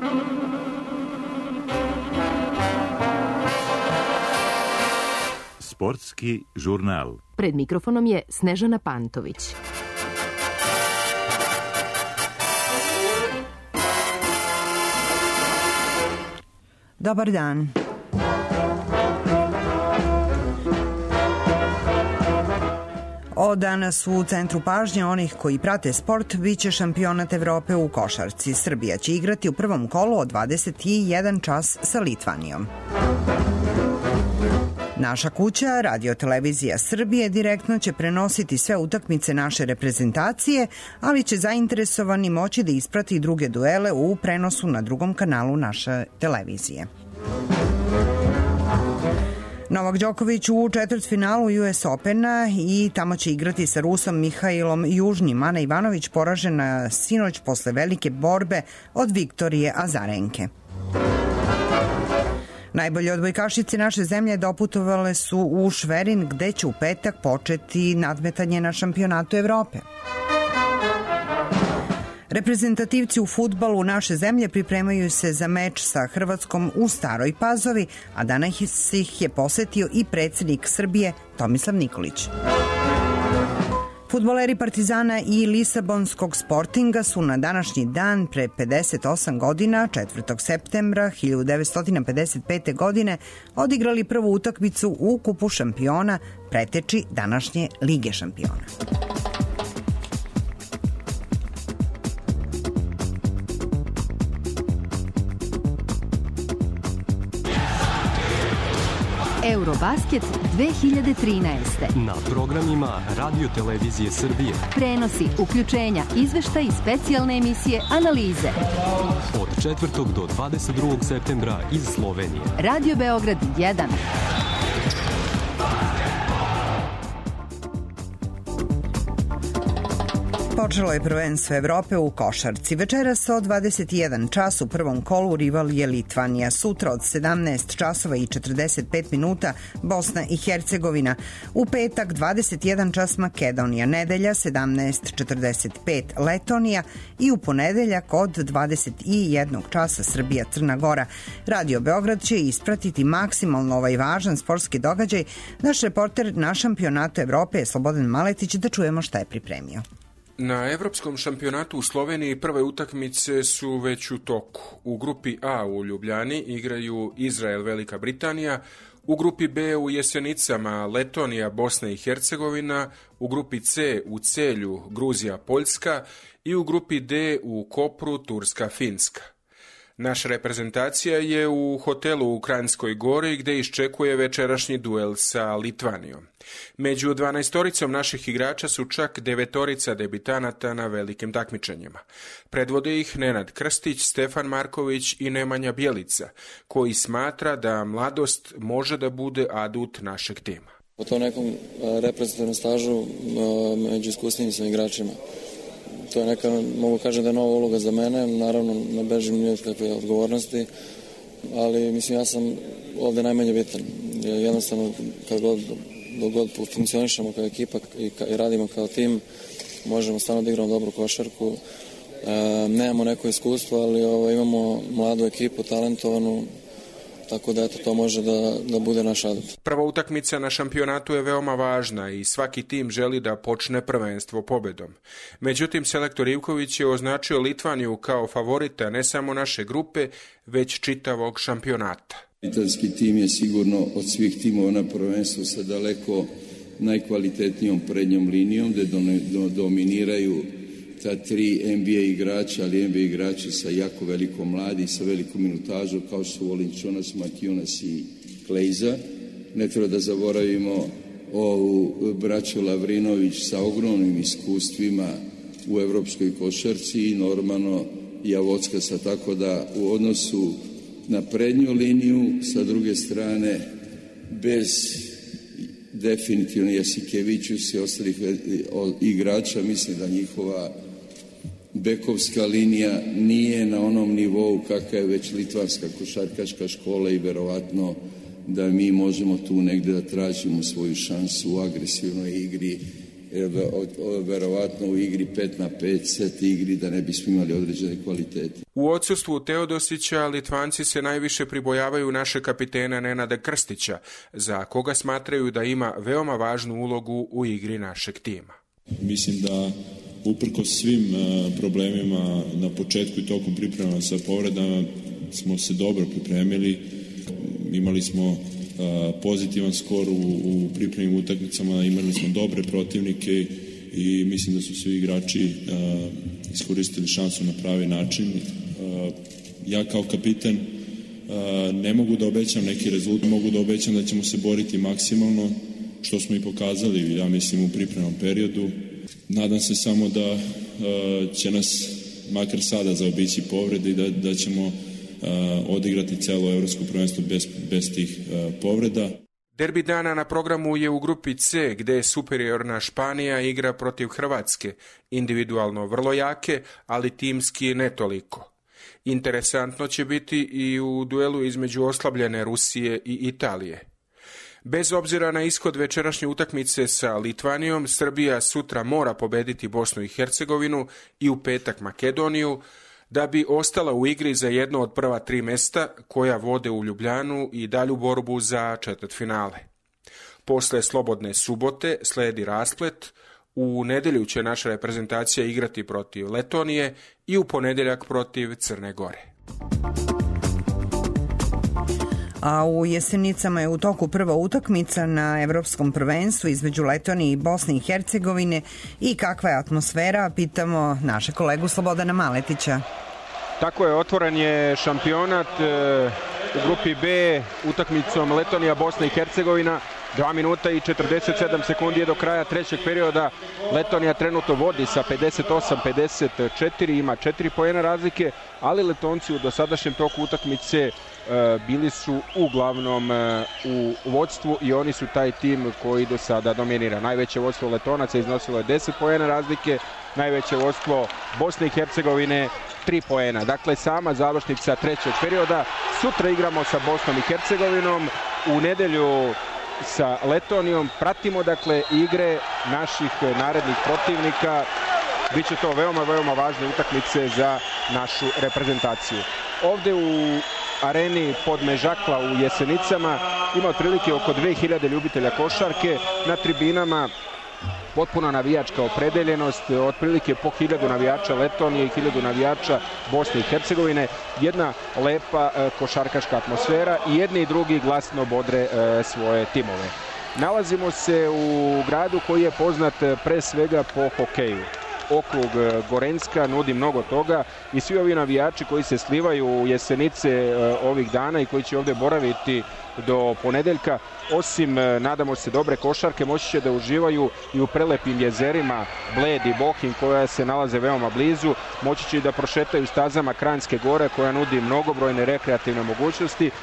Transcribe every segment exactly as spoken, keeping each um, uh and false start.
Sportski žurnal. Pred mikrofonom je Snežana Pantović. Dobar dan. Od danas u centru pažnje onih koji prate sport biće šampionat Evrope u košarci. Srbija će igrati u prvom kolu od dvadeset jedan čas sa Litvanijom. Naša kuća, Radio televizija Srbije, direktno će prenositi sve utakmice naše reprezentacije, ali će zainteresovani moći da isprati druge duele u prenosu na drugom kanalu naše televizije. Novak Đoković u četvrtfinalu U S Opena i tamo će igrati sa Rusom Mihajlom Južnim. Ana Ivanović poražena sinoć posle velike borbe od Viktorije Azarenke. Najbolje odbojkašice naše zemlje doputovale su u Šverin, gde će u petak početi nadmetanje na šampionatu Evrope. Reprezentativci u fudbalu naše zemlje pripremaju se za meč sa Hrvatskom u Staroj Pazovi, a danas ih je posetio i predsednik Srbije Tomislav Nikolić. Fudbaleri Partizana i Lisabonskog Sportinga su na današnji dan pre pedeset osam godina, četvrtog septembra hiljadu devetsto pedeset pete. godine, odigrali prvu utakmicu u Kupu šampiona, preteči današnje Lige šampiona. Eurobasket dve hiljade trinaeste. Na programima Radio televizije Srbije. Prenosi, uključenja, izveštaj i specijalne emisije, analize. Od četvrtog do dvadeset drugog septembra iz Slovenije. Radio Beograd jedan. Počelo je prvenstvo Evrope u košarci. Večeras od dvadeset jedan čas u prvom kolu rival je Litvanija. Sutra od sedamnaest časova i četrdeset pet minuta Bosna i Hercegovina. U petak dvadeset jedan čas Makedonija. Nedelja sedamnaest četrdeset pet Letonija i u ponedeljak od dvadeset jedan časa Srbija Crna Gora. Radio Beograd će ispratiti maksimalno ovaj važan sportski događaj. Naš reporter na šampionatu Evrope je Slobodan Maletić, da čujemo šta je pripremio. Na Evropskom šampionatu u Sloveniji prve utakmice su već u toku. U grupi A u Ljubljani igraju Izrael, Velika Britanija, u grupi B u Jesenicama Letonija, Bosna i Hercegovina, u grupi C u Celju Gruzija, Poljska i u grupi D u Kopru Turska, Finska. Naša reprezentacija je u hotelu u Kranjskoj Gori gde iščekuje večerašnji duel sa Litvanijom. Među dvanaestoricom naših igrača su čak devetorica debitanata na velikim takmičenjima. Predvode ih Nenad Krstić, Stefan Marković i Nemanja Bjelica, koji smatra da mladost može da bude adut našeg tima. Po tom nekom reprezentativnom stažu među iskusnijim sam igračima. To je neka, mogu kažem da je nova uloga za mene, naravno ne bežim ni od kakve odgovornosti, ali mislim ja sam ovde najmanje bitan. Jednostavno kad god, dok god funkcionišemo kao ekipa i, ka, i radimo kao tim, možemo stvarno da igramo dobru košarku. E, nemamo neko iskustvo, ali ovo, imamo mladu ekipu, talentovanu, tako da eto, to može da, da bude naš adut. Prva utakmica na šampionatu je veoma važna i svaki tim želi da počne prvenstvo pobedom. Međutim, selektor Ivković je označio Litvaniju kao favorita ne samo naše grupe, već čitavog šampionata. Litvanski tim je sigurno od svih timova na prvenstvu sa daleko najkvalitetnijom prednjom linijom, gde dominiraju ta tri N B A igrača, ali N B A igrači sa jako velikom mladi, sa velikom minutažom, kao su Volinčunas, Matjunas i Klejza. Ne treba da zaboravimo ovu braću Lavrinović sa ogromnim iskustvima u evropskoj košarci i normalno Javockasa, tako da u odnosu na prednju liniju, sa druge strane, bez definitivno Jasikevićus i ostalih igrača, mislim da njihova bekovska linija nije na onom nivou kakva je već litvanska košarkaška škola i verovatno da mi možemo tu negde da tražimo svoju šansu u agresivnoj igri jer verovatno u igri pet na pet set igri da ne bismo imali određene kvalitete. U odsustvu Teodosića Litvanci se najviše pribojavaju naše kapitena Nenada Krstića, za koga smatraju da ima veoma važnu ulogu u igri našeg tima. Mislim da uprkos svim problemima na početku i tokom priprema sa povredama smo se dobro pripremili. Imali smo pozitivan skor u, u pripremnim utakmicama, imali smo dobre protivnike i mislim da su svi igrači iskoristili šansu na pravi način. Ja kao kapiten ne mogu da obećam neki rezultat, mogu da obećam da ćemo se boriti maksimalno, što smo i pokazali, ja mislim, u pripremnom periodu. Nadam se samo da će nas makar sada zaobići povrede i da, da ćemo odigrati celo evropsko prvenstvo bez, bez tih povreda. Derbi dana na programu je u grupi C, gde je superiorna Španija igra protiv Hrvatske, individualno vrlo jake, ali timski ne toliko. Interesantno će biti i u duelu između oslabljene Rusije i Italije. Bez obzira na ishod večerašnje utakmice sa Litvanijom, Srbija sutra mora pobediti Bosnu i Hercegovinu i u petak Makedoniju, da bi ostala u igri za jedno od prva tri mesta koja vode u Ljubljanu i dalju borbu za četvrtfinale. Posle slobodne subote sledi rasplet, u nedjelju će naša reprezentacija igrati protiv Letonije i u ponedjeljak protiv Crne Gore. A u Jesenicama je u toku prva utakmica na Evropskom prvenstvu između Letonije i Bosne i Hercegovine i kakva je atmosfera, pitamo naše kolegu Slobodana Maletića. Tako je, otvoren je šampionat u grupi B utakmicom Letonija, Bosna i Hercegovina. dva minuta i četrdeset sedam sekundi je do kraja trećeg perioda. Letonija trenutno vodi sa pedeset osam pedeset četiri, ima četiri poena razlike, ali Letonci u dosadašnjem toku utakmice bili su uglavnom u vodstvu i oni su taj tim koji do sada dominira. Najveće vodstvo Letonaca iznosilo je deset poena razlike, najveće vodstvo Bosne i Hercegovine tri poena. Dakle, sama završnica trećeg perioda. Sutra igramo sa Bosnom i Hercegovinom, u nedelju sa Letonijom. Pratimo dakle igre naših narednih protivnika. Biće to veoma, veoma važne utakmice za našu reprezentaciju. Ovde u areni Podmežakla u Jesenicama ima otprilike oko dve hiljade ljubitelja košarke. Na tribinama potpuna navijačka opredeljenost, otprilike po hiljadu navijača Letonije i hiljadu navijača Bosne i Hercegovine. Jedna lepa e, košarkaška atmosfera i jedni i drugi glasno bodre e, svoje timove. Nalazimo se u gradu koji je poznat pre svega po hokeju. Okrug Gorenjska nudi mnogo toga i svi ovi navijači koji se slivaju u Jesenice e, ovih dana i koji će ovde boraviti do ponedeljka, osim, nadamo se, dobre košarke, moći će da uživaju i u prelepim jezerima Bled i Bohinj koja se nalaze veoma blizu, moći će i da prošetaju stazama Kranjske gore koja nudi mnogobrojne rekreativne mogućnosti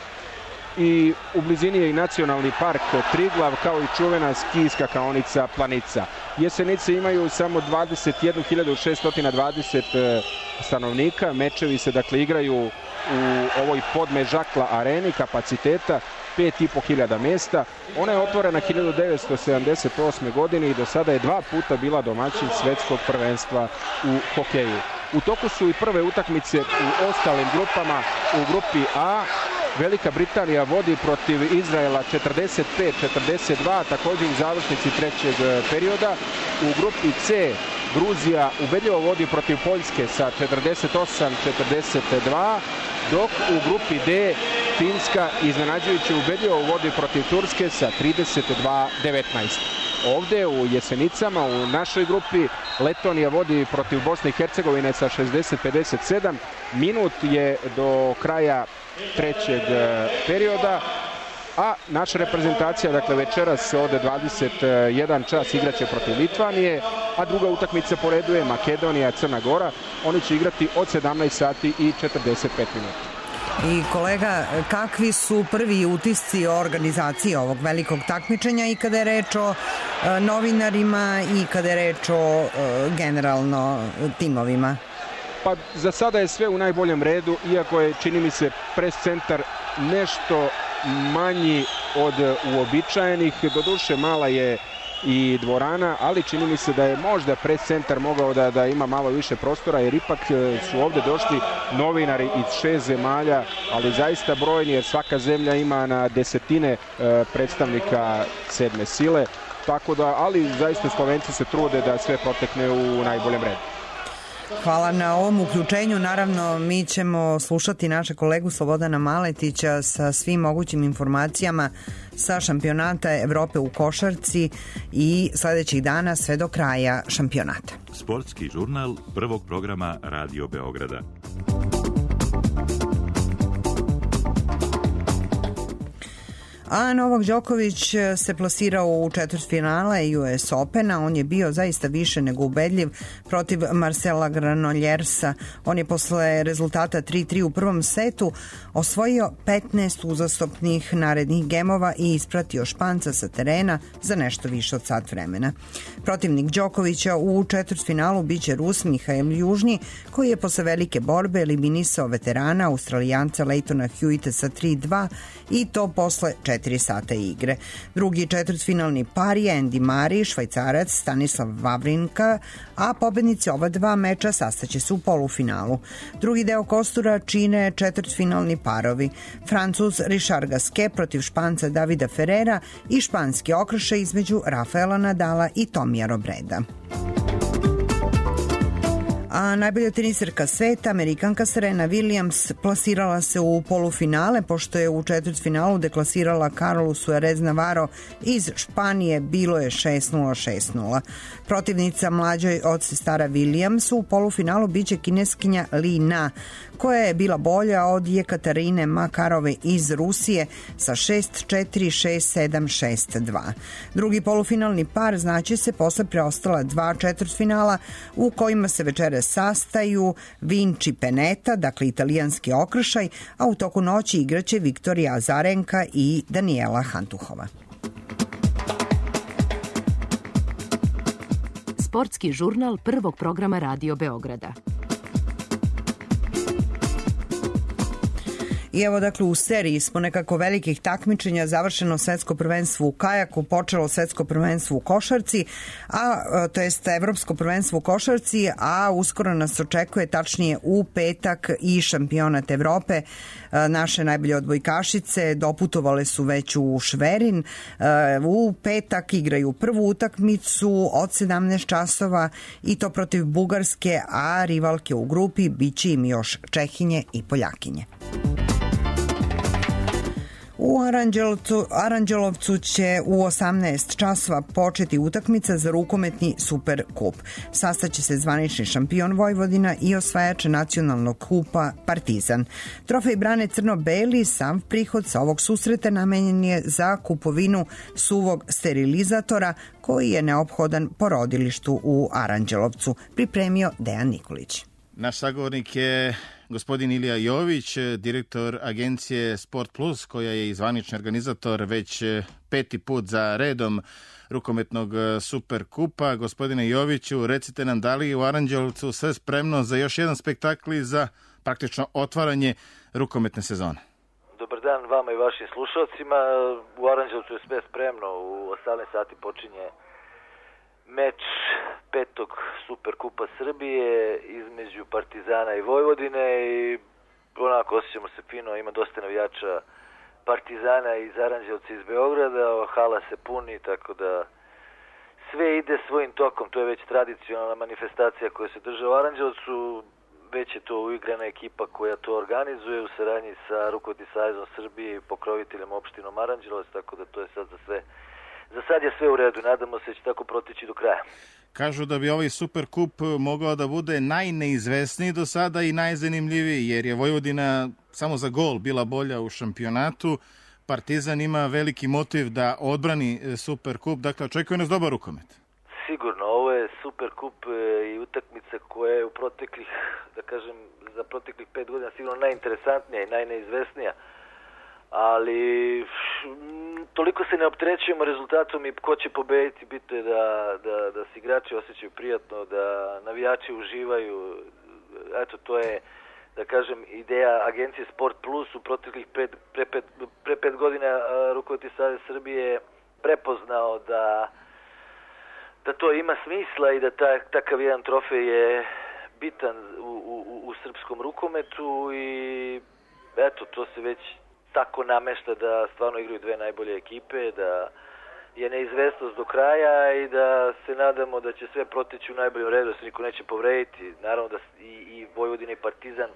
i u blizini je i nacionalni park Triglav kao i čuvena skijska kaonica Planica. Jesenice imaju samo dvadeset jednu hiljadu šesto dvadeset stanovnika, mečevi se dakle igraju u ovoj Podmežakla areni kapaciteta pet i po hiljada mesta. Ona je otvorena hiljadu devetsto sedamdeset osme. godine i do sada je dva puta bila domaćin svetskog prvenstva u hokeju. U toku su i prve utakmice u ostalim grupama. U grupi A Velika Britanija vodi protiv Izraela četrdeset pet četrdeset dva, također u završnici trećeg perioda. U grupi C Gruzija ubedljivo vodi protiv Poljske sa četrdeset osam četrdeset dva, dok u grupi D Finska iznenađujući ubedljivo vodi protiv Turske sa trideset dva devetnaest. Ovde u Jesenicama u našoj grupi Letonija vodi protiv Bosne i Hercegovine sa šezdeset pedeset sedam. Minut je do kraja trećeg perioda, a naša reprezentacija, dakle večeras od dvadeset jedan čas igraće protiv Litvanije, a druga utakmica po redu je Makedonija, Crna Gora. Oni će igrati od sedamnaest sati i četrdeset pet minuta. I kolega, kakvi su prvi utisci o organizaciji ovog velikog takmičenja i kada je reč o e, novinarima i kada je reč o e, generalno timovima? Pa za sada je sve u najboljem redu, iako je, čini mi se, pres centar nešto manji od uobičajenih. Doduše, mala je i dvorana, ali čini mi se da je možda pres centar mogao da, da ima malo više prostora, jer ipak su ovde došli novinari iz šest zemalja, ali zaista brojni, jer svaka zemlja ima na desetine e, predstavnika sedme sile, tako da, ali zaista Slovenci se trude da sve protekne u najboljem redu. Hvala na ovom uključenju. Naravno, mi ćemo slušati naše kolegu Slobodana Maletića sa svim mogućim informacijama sa šampionata Evrope u košarci i sledećih dana sve do kraja šampionata. Sportski žurnal prvog programa Radio Beograda. A Novak Đoković se plasirao u četvrtfinale U S Opena. On je bio zaista više nego ubedljiv protiv Marcela Granoljersa. On je posle rezultata tri tri u prvom setu osvojio petnaest uzastopnih narednih gemova i ispratio Španca sa terena za nešto više od sat vremena. Protivnik Đokovića u četvrtfinalu biće Rus Mihail Južnji, koji je posle velike borbe eliminisao veterana Australijanca Leightona Hewita sa tri dva i to posle četiri sata igre. Drugi četvrtfinalni par je Andy Murray, Švajcarac Stanislav Wawrinka, a pobednici ova dva meča sastaće se u polufinalu. Drugi deo kostura čine četvrtfinalni parovi. Francuz Richard Gasquet protiv Španca Davida Ferrera i španski okršaj između Rafaela Nadala i Tomija Robreda. A najbolja teniserka sveta, Amerikanka Serena Williams, plasirala se u polufinale, pošto je u četvrtfinalu deklasirala Carolu Suarez Navarro iz Španije, bilo je šest nula šest nula. Protivnica mlađoj od sestara Williams u polufinalu biće kineskinja Li Na, koja je bila bolja od Jekaterine Makarove iz Rusije sa šest četiri, šest sedam, šest dva. Drugi polufinalni par znaće se posle preostala dva četvrtfinala u kojima se večere sastaju Vinci Peneta, dakle italijanski okršaj, a u toku noći igraće Viktorija Azarenka i Daniela Hantuhova. Sportski žurnal prvog programa Radio Beograda. I evo, dakle, u seriji smo nekako velikih takmičenja, završeno svetsko prvenstvo u kajaku, počelo svetsko prvenstvo u košarci, a to jest evropsko prvenstvo u košarci, a uskoro nas očekuje, tačnije u petak, i šampionat Evrope. Naše najbolje odbojkašice doputovale su već u Šverin. U petak igraju prvu utakmicu od sedamnaest časova i to protiv Bugarske, a rivalke u grupi biće im još Čehinje i Poljakinje. U Aranđelovcu, Aranđelovcu će u osamnaest časova početi utakmica za rukometni Super kup. Sastaće se zvanični šampion Vojvodina i osvajač nacionalnog kupa Partizan. Trofej brane crno-beli, sav prihod sa ovog susreta namenjen je za kupovinu suvog sterilizatora koji je neophodan porodilištu u Aranđelovcu, pripremio Dejan Nikolić. Naš sagovornik je gospodin Ilija Jović, direktor agencije Sport Plus, koja je i zvanični organizator već peti put za redom rukometnog Superkupa. Gospodine Joviću, recite nam, da li u Aranđelovcu sve spremno za još jedan spektakl i za praktično otvaranje rukometne sezone? Dobar dan vama i vašim slušalcima. U Aranđelovcu je sve spremno. U osamnaest sati počinje meč petog Superkupa Srbije između Partizana i Vojvodine i onako osjećamo se fino, ima dosta navijača Partizana iz Aranđelovca iz Beograda, hala se puni, tako da sve ide svojim tokom. To je već tradicionalna manifestacija koja se drža u Aranđelovcu, već je to uigrana ekipa koja to organizuje u saradnji sa Rukometnim savezom Srbije i pokroviteljem opštinom Aranđelovac, tako da to je sad za sve. Za sad je sve u redu, nadamo se da će tako proteći do kraja. Kažu da bi ovaj Superkup mogao da bude najneizvesniji do sada i najzanimljiviji, jer je Vojvodina samo za gol bila bolja u šampionatu. Partizan ima veliki motiv da odbrani Superkup, dakle očekuje nas dobar rukomet. Sigurno, ovo je Superkup i utakmica koja je u proteklih, da kažem, za proteklih pet godina sigurno najinteresantnija i najneizvesnija. Ali toliko se ne opterećujemo rezultatom i ko će pobediti, bitno je da, da, da se igrači osjećaju prijatno, da navijači uživaju. Eto, to je, da kažem, ideja agencije Sport Plus. U proteklih pet, pre, pet, pre pet godina Rukometni savez Srbije prepoznao da da to ima smisla i da ta, takav jedan trofej je bitan u, u, u srpskom rukometu i eto, to se već tako namešta da stvarno igraju dve najbolje ekipe, da je neizvestnost do kraja i da se nadamo da će sve proteći u najboljem redu, da se niko neće povrediti. Naravno da i, i Vojvodina i Partizan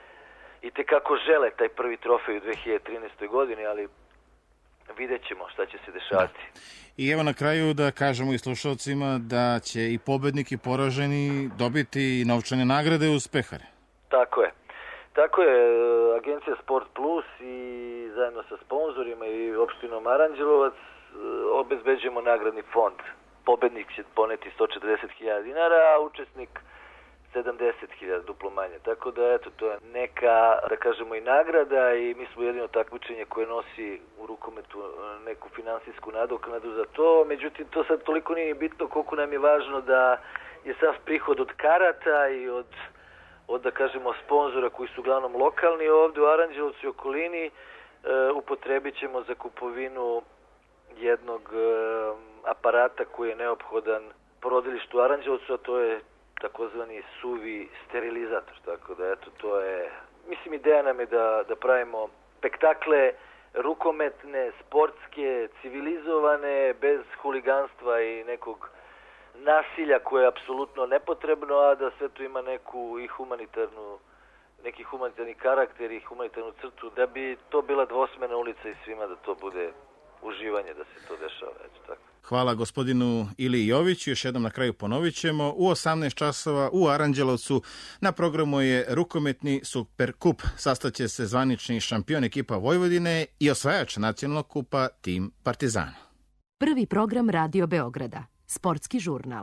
i tekako žele taj prvi trofej u dve hiljade trinaestoj godini, ali vidjet ćemo šta će se dešavati. Da. I evo na kraju da kažemo i slušalcima da će i pobednik i poraženi dobiti novčane nagrade uz pehare. Tako je. Tako je, agencija Sport Plus i zajedno sa sponzorima i opštinom Aranđelovac obezbeđujemo nagradni fond. Pobednik će poneti sto četrdeset hiljada dinara, a učesnik sedamdeset hiljada, duplo manje. Tako da, eto, to je neka, da kažemo, i nagrada i mi smo jedino takmičenje koje nosi u rukometu neku finansijsku nadoknadu za to. Međutim, to sad toliko nije bitno koliko nam je važno da je sav prihod od karata i od, od da kažemo, sponzora koji su uglavnom lokalni ovde u Aranđelovcu i okolini, e, upotrebit ćemo za kupovinu jednog e, aparata koji je neophodan porodilištu u Aranđelovcu, a to je takozvani suvi sterilizator, tako da eto to je, mislim, ideja nam je da, da pravimo spektakle rukometne, sportske, civilizovane, bez huliganstva i nekog nasilja koje je apsolutno nepotrebno, a da sve to ima neku i humanitarnu, neki humanitarni karakter i humanitarnu crtu, da bi to bila dvosmena ulica i svima da to bude uživanje, da se to dešava, eto tako. Hvala gospodinu Iliji Joviću. Još jednom na kraju ponovit ćemo. U osamnaest časova u Aranđelovcu na programu je rukometni Superkup. Sastaće se zvanični šampion ekipa Vojvodine i osvajač nacionalnog kupa tim Partizana. Prvi program Radio Beograda. Sportski žurnal.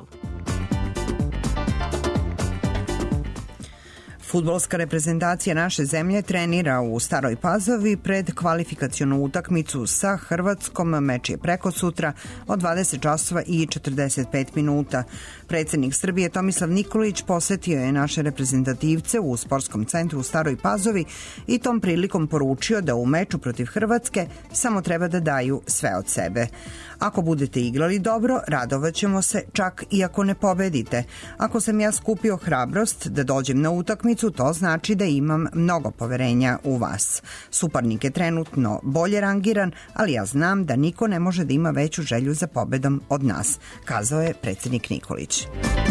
Fudbalska reprezentacija naše zemlje trenira u Staroj Pazovi pred kvalifikacionu utakmicu sa Hrvatskom. Meč je preko sutra od dvadeset časova i četrdeset pet minuta. Predsjednik Srbije Tomislav Nikolić posetio je naše reprezentativce u sportskom centru u Staroj Pazovi i tom prilikom poručio da u meču protiv Hrvatske samo treba da daju sve od sebe. Ako budete igrali dobro, radovaćemo se čak i ako ne pobedite. Ako sam ja skupio hrabrost da dođem na utakmicu, to znači da imam mnogo poverenja u vas. Suparnik je trenutno bolje rangiran, ali ja znam da niko ne može da ima veću želju za pobedom od nas, kazao je predsjednik Nikolić.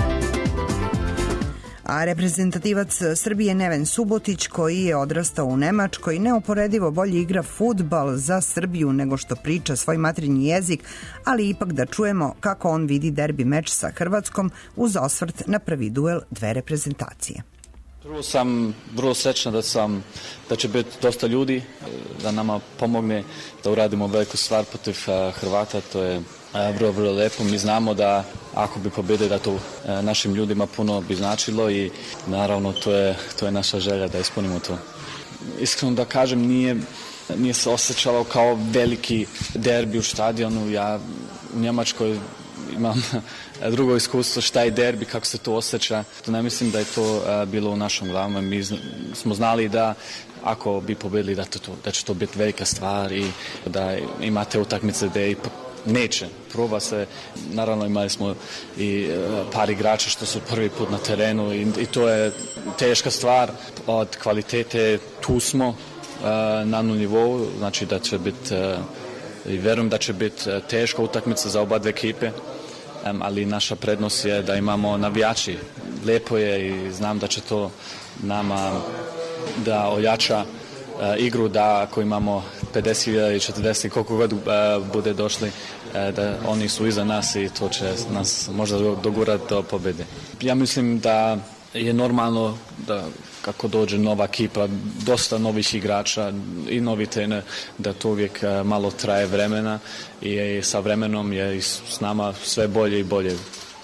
A reprezentativac Srbije Neven Subotić, koji je odrastao u Nemačkoj, neuporedivo bolje igra fudbal za Srbiju nego što priča svoj materinji jezik, ali ipak da čujemo kako on vidi derbi meč sa Hrvatskom uz osvrt na prvi duel dve reprezentacije. Prvo sam vrlo srećna da sam da će biti dosta ljudi, da nama pomogne da uradimo veliku stvar protiv Hrvata, to je vrlo, vrlo lepo. Mi znamo da ako bi pobedili da to našim ljudima puno bi značilo i naravno to je, to je naša želja da ispunimo to. Iskreno da kažem, nije, nije se osjećalo kao veliki derbi u stadionu. Ja u Njemačkoj imam drugo iskustvo šta je derbi, kako se to osjeća. To ne mislim da je to bilo u našom glavama. Mi smo znali da ako bi pobedili da, to, da će to biti velika stvar i da imate utakmice gde ipak neće. Proba se, naravno imali smo i par igrača što su prvi put na terenu i, i to je teška stvar. Od kvalitete tu smo uh, na jednom nivou, znači da će biti uh, i verujem da će biti teška utakmica za oba dve ekipe, um, ali naša prednost je da imamo navijači. Lepo je i znam da će to nama da ojača Uh, igru, da ako imamo pedeset hiljada i četrdeset koliko god uh, bude došli, uh, da oni su iza nas i to će nas možda dogurati do pobede. Ja mislim da je normalno da kako dođe nova ekipa, dosta novih igrača i novi trener, da to uvijek uh, malo traje vremena i, i sa vremenom je s nama sve bolje i bolje.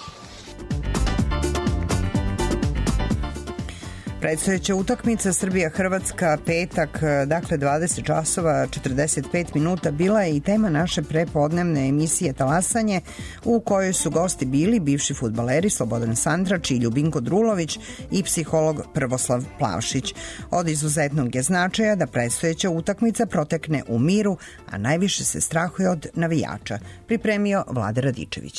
Predstojeća utakmica Srbija-Hrvatska petak, dakle dvadeset časova četrdeset pet minuta, bila je i tema naše prepodnevne emisije Talasanje, u kojoj su gosti bili bivši fudbaleri Slobodan Sandrač i Ljubinko Drulović i psiholog Prvoslav Plavšić. Od izuzetnog je značaja da predstojeća utakmica protekne u miru, a najviše se strahuje od navijača, pripremio Vlada Radičević.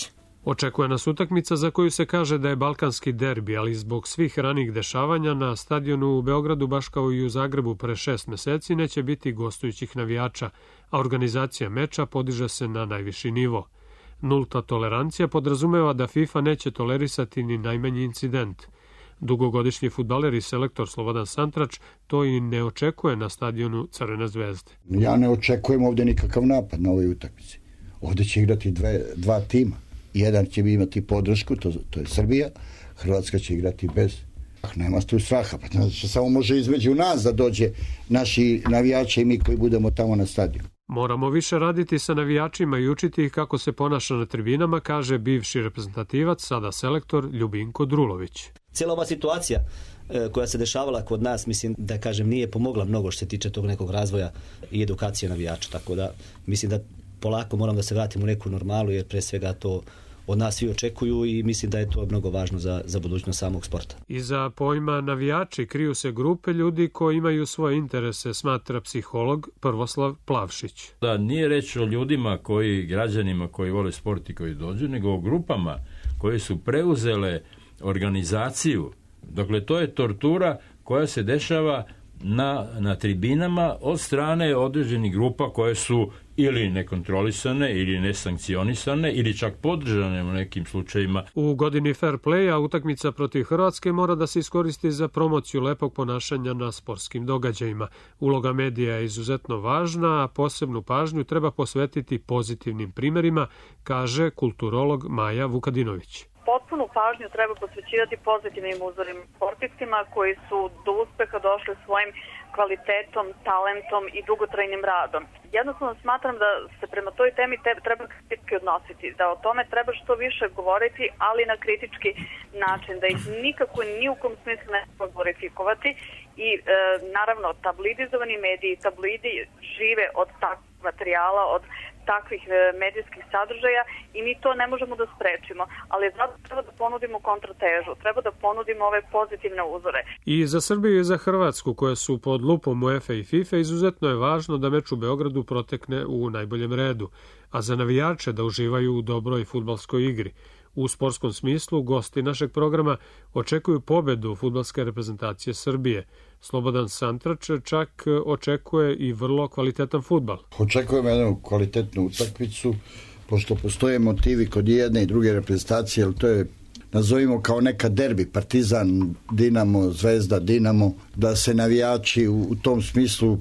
Očekuje nas utakmica za koju se kaže da je balkanski derbi, ali zbog svih ranih dešavanja na stadionu u Beogradu, baš kao i u Zagrebu pre šest meseci, neće biti gostujućih navijača, a organizacija meča podiže se na najviši nivo. Nulta tolerancija podrazumeva da FIFA neće tolerisati ni najmanji incident. Dugogodišnji fudbaler i selektor Slobodan Santrač to i ne očekuje na stadionu Crvene zvezde. Ja ne očekujem ovdje nikakav napad na ovoj utakmici. Ovdje će igrati dve, dva tima. Jedan će imati podršku, to, to je Srbija, Hrvatska će igrati bez. Nema tu straha, pa znači samo može između nas da dođe naši navijači i mi koji budemo tamo na stadionu. Moramo više raditi sa navijačima i učiti ih kako se ponaša na tribinama, kaže bivši reprezentativac, sada selektor Ljubinko Drulović. Cijela ova situacija e, koja se dešavala kod nas, mislim da kažem nije pomogla mnogo što se tiče tog nekog razvoja i edukacije navijača, tako da mislim da polako moram da se vratim u neku normalu, jer pre svega to od nas svi očekuju i mislim da je to mnogo važno za, za budućnost samog sporta. Iza pojma navijači kriju se grupe ljudi koji imaju svoje interese, smatra psiholog Prvoslav Plavšić. Da, nije reč o ljudima koji, građanima koji vole sport i koji dođu, nego o grupama koje su preuzele organizaciju. Dakle, to je tortura koja se dešava na, na tribinama od strane određenih grupa koje su ili nekontrolisane, ili nesankcionisane, ili čak podržane u nekim slučajima. U godini fair playa utakmica protiv Hrvatske mora da se iskoristi za promociju lepog ponašanja na sportskim događajima. Uloga medija je izuzetno važna, a posebnu pažnju treba posvetiti pozitivnim primerima, kaže kulturolog Maja Vukadinović. Potpunu pažnju treba posvećivati pozitivnim uzorima sportistima koji su do uspeha došli svojim kvalitetom, talentom i dugotrajnim radom. Jednostavno smatram da se prema toj temi treba kritički odnositi, da o tome treba što više govoriti, ali na kritički način, da ih nikako ni u kom smislu ne treba glorifikovati i e, naravno tablidizovani mediji, tablidi žive od takvog materijala, od takvih medijskih sadržaja i mi to ne možemo da sprečimo, ali zato treba da ponudimo kontratežu, treba da ponudimo ove pozitivne uzore. I za Srbiju i za Hrvatsku, koje su pod lupom UEFA i FIFA, izuzetno je važno da meč u Beogradu protekne u najboljem redu, a za navijače da uživaju u dobroj fudbalskoj igri. U sportskom smislu, gosti našeg programa očekuju pobedu fudbalske reprezentacije Srbije. Slobodan Santrač čak očekuje i vrlo kvalitetan fudbal. Očekujem jednu kvalitetnu utakmicu, pošto postoje motivi kod jedne i druge reprezentacije, ali to je, nazovimo kao neka derbi, Partizan, Dinamo, Zvezda, Dinamo, da se navijači u, u tom smislu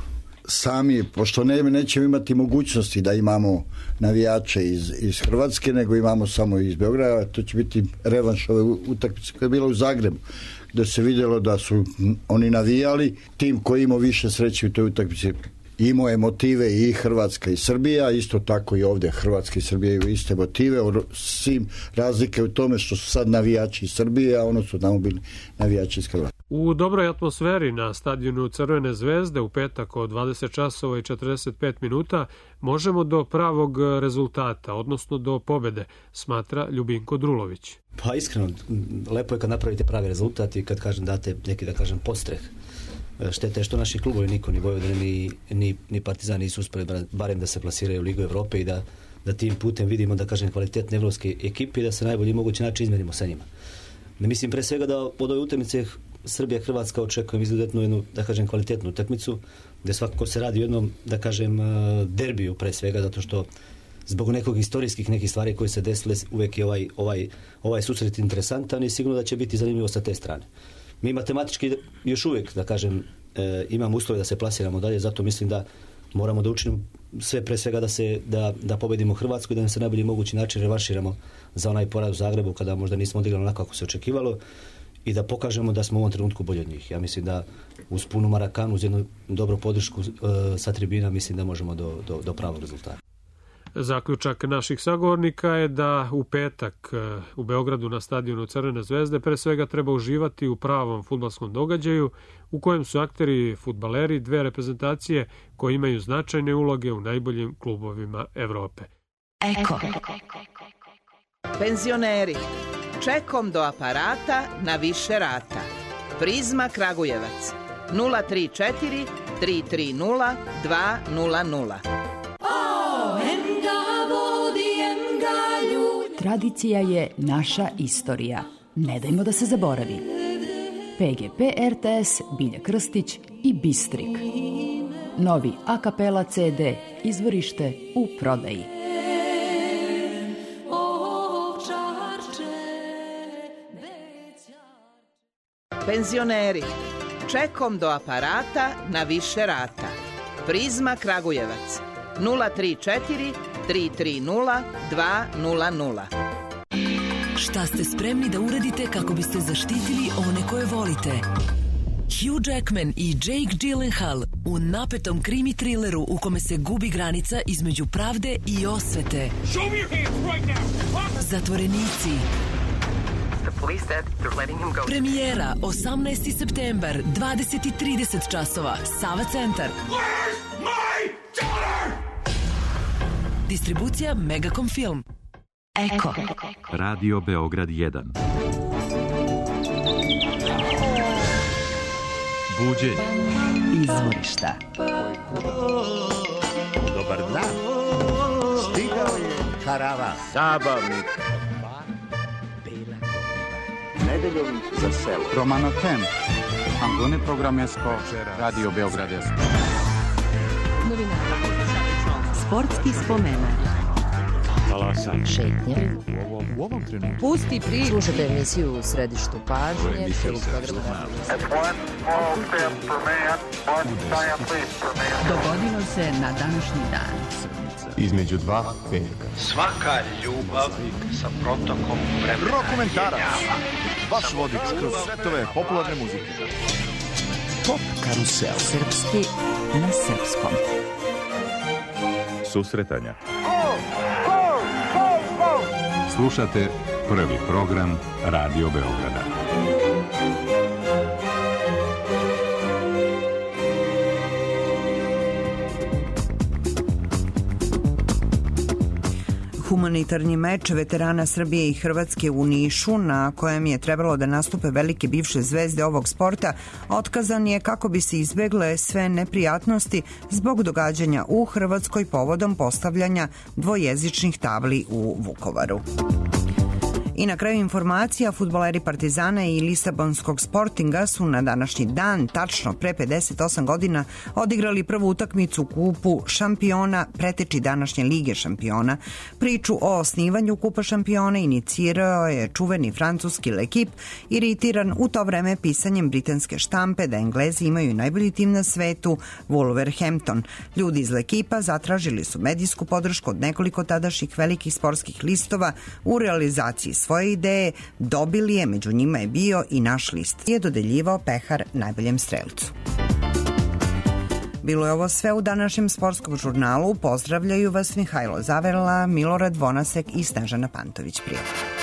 sami, pošto ne, nećemo imati mogućnosti da imamo navijače iz, iz Hrvatske, nego imamo samo iz Beograda, to će biti revanš ove utakmice koja je bila u Zagrebu, gde se vidjelo da su oni navijali, tim koji imao više sreće u toj utakmici imao je motive i Hrvatska i Srbija, isto tako i ovdje Hrvatska i Srbija imaju iste motive, svim razlike u tome što su sad navijači iz Srbije, a ono su tamo bili navijači iz Hrvatske. U dobroj atmosferi na stadionu Crvene zvezde u petak od dvadeset časova i četrdeset pet minuta možemo do pravog rezultata, odnosno do pobede, smatra Ljubinko Drulović. Pa iskreno, lepo je kad napravite pravi rezultat i kad kažem date neki, da kažem, postreh. Šteta je što naši klubovi, niko, ni Vojvodina, ni, ni, ni Partizan nisu uspeli barem da se plasiraju u Ligu Evrope i da, da tim putem vidimo, da kažem, kvalitetne evropske ekipe i da se najbolji mogući način izmenimo sa njima. Ne mislim pre svega da od ove utakmice Srbija Hrvatska očekujem izuzetno jednu, da kažem, kvalitetnu utakmicu, gde svakako se radi o jednom, da kažem, derbiju pre svega, zato što zbog nekog istorijskih nekih stvari koje se desile uvek je ovaj, ovaj, ovaj susret interesantan i sigurno da će biti zanimljivo sa te strane. Mi matematički još uvijek, da kažem, e, imamo uslove da se plasiramo dalje, zato mislim da moramo da učinimo sve pre svega da se da, da pobedimo Hrvatsku i da nam se najbolji mogući način revanširamo za onaj poraz u Zagrebu kada možda nismo odigrali onako kako se očekivalo i da pokažemo da smo u ovom trenutku bolji od njih. Ja mislim da uz punu marakanu, uz jednu dobru podršku e, sa tribina, mislim da možemo do, do, do pravog rezultata. Zaključak naših sagovornika je da u petak u Beogradu na stadionu Crvene zvezde pre svega treba uživati u pravom fudbalskom događaju u kojem su akteri fudbaleri dve reprezentacije koje imaju značajne uloge u najboljim klubovima Evrope. Eko. Penzioneri. Čekom do aparata na više rata. Prizma Kragujevac. nula tri četiri tri tri nula dva nula nula. tradicija je naša istorija. Ne dajmo da se zaboravi. P G P R T S, Bilja Krstić i Bistrik. Novi a kapela C D, izvorište u prodaji. Penzioneri, čekom do aparata na više rata. Prizma Kragujevac, nula tri četiri tri tri nula dva nula nula. Šta ste spremni da uradite kako biste zaštitili one koje volite? Hugh Jackman i Jake Gyllenhaal u napetom krimi trileru u kome se gubi granica između pravde i osvete. Zatvorenici. Premijera osamnaesti septembar, dvadeset i trideset časova, Sava centar. Distribucija Megacom Film. Eko. Radio Beograd jedan. Buđenje. Izvorišta. Dobar dan. Stigao je karavan. Zabavnik. Nedeljom za selo. Romano Tem. Angone Programesko. Radio Beograd jedan. Sportski spomenak. Talasan. Šetnje. U ovom, u ovom trenutku. Pusti pri. Slušajte emisiju u središtu pažnje. Dogodilo se na današnji dan. Između dva petka. Svaka ljubav sa protokom vremena. Rokomentarac. Vaš vodič kroz svetove popularne muzike. Pop karusel. Srpski na srpskom. Susretanja. Slušate prvi program Radio Beograda. Humanitarni meč veterana Srbije i Hrvatske u Nišu, na kojem je trebalo da nastupe velike bivše zvezde ovog sporta, otkazan je kako bi se izbegle sve neprijatnosti zbog događanja u Hrvatskoj povodom postavljanja dvojezičnih tabli u Vukovaru. I na kraju informacija, fudbaleri Partizana i Lisabonskog Sportinga su na današnji dan, tačno pre pedeset osam godina, odigrali prvu utakmicu u kupu šampiona, preteči današnje Lige šampiona. Priču o osnivanju kupa šampiona inicirao je čuveni francuski L'Equipe, iritiran u to vreme pisanjem britanske štampe da Englezi imaju najbolji tim na svetu, Wolverhampton. Ljudi iz L'Equipe zatražili su medijsku podršku od nekoliko tadašnjih velikih sportskih listova u realizaciji svoje ideje, dobili je, među njima je bio i naš list. Je dodeljivao pehar najboljem strelcu. Bilo je ovo sve u današnjem sportskom žurnalu. Pozdravljaju vas Mihajlo Zaverla, Milorad Vonasek i Snežana Pantović. Prijatno.